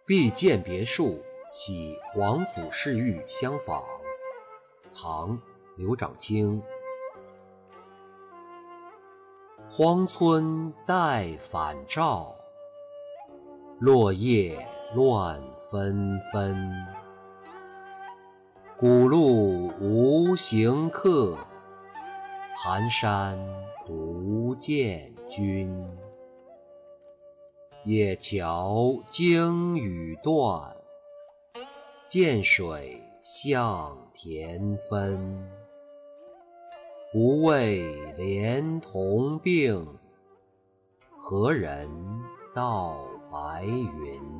必见别墅，喜皇甫侍御相访。唐·刘长卿。荒村待返照，落叶乱纷纷。古路无行客，寒山独见君。野桥经雨断，涧水向田分。不为连同病，何人道白云？